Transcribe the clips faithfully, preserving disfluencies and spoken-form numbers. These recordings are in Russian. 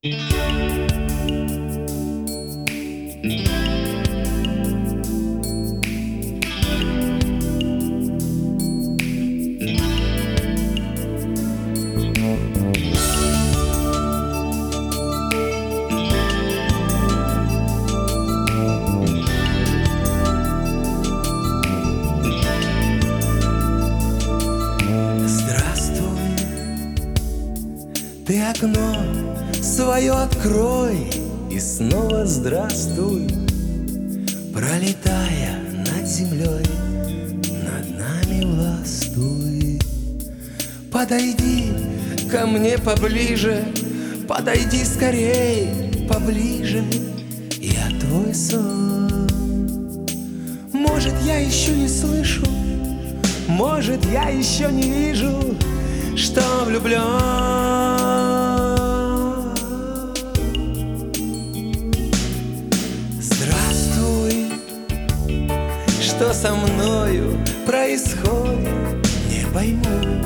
Ты окно свое открой и снова здравствуй, пролетая над землей, над нами властвуй. Подойди ко мне поближе, подойди скорей поближе, я твой сон. Может, я еще не слышу, может, я еще не вижу, что влюблен. Здравствуй, что со мною происходит, не пойму.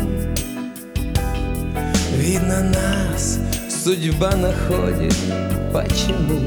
Видно, нас судьба находит, почему?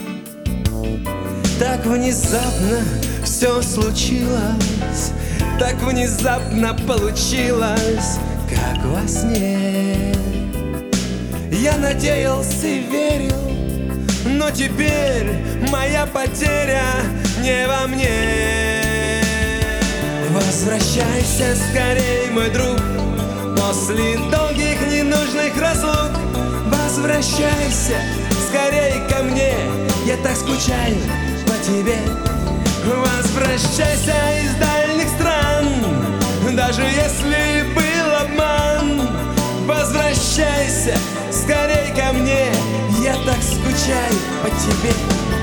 Так внезапно все случилось, так внезапно получилось, как во сне. Я надеялся и верил, но теперь моя потеря не во мне. Возвращайся скорей, мой друг, после долгих ненужных разлук. Возвращайся скорей ко мне, я так скучаю по тебе. Возвращайся из дальних стран, даже если был обман. Возвращайся скорей ко мне, я так скучаю по тебе.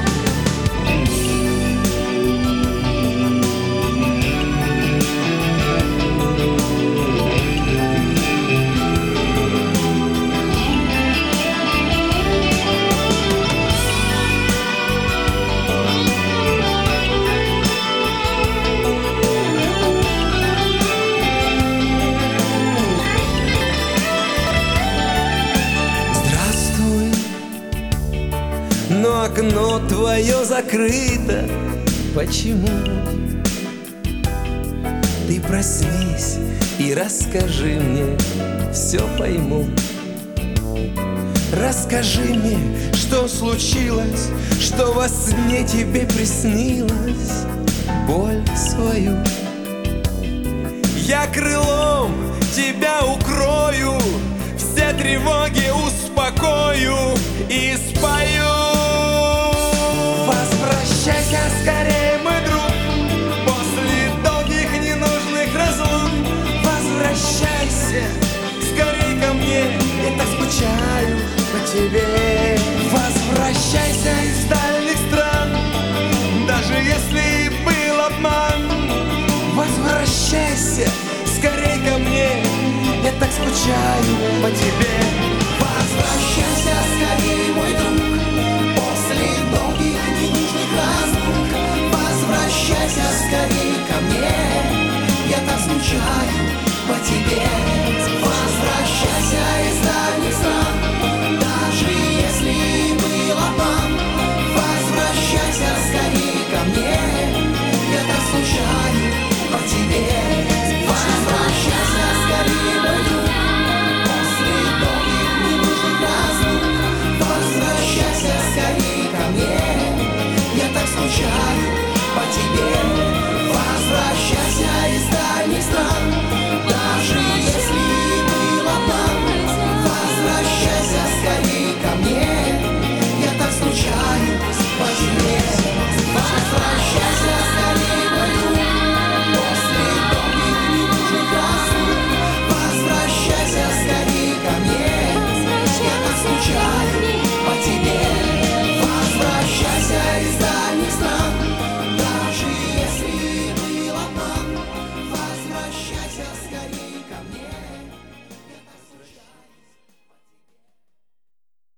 Но окно твое закрыто, почему? Ты проснись и расскажи мне, все пойму. Расскажи мне, что случилось, что во сне тебе приснилось, боль свою. Я крылом тебя укрою, все тревоги успокою и спою. Возвращайся скорее, мой друг, после долгих ненужных разлук. Возвращайся скорее ко мне, я так скучаю по тебе. Возвращайся из дальних стран, даже если был обман. Возвращайся скорее ко мне, я так скучаю по тебе. Возвращайся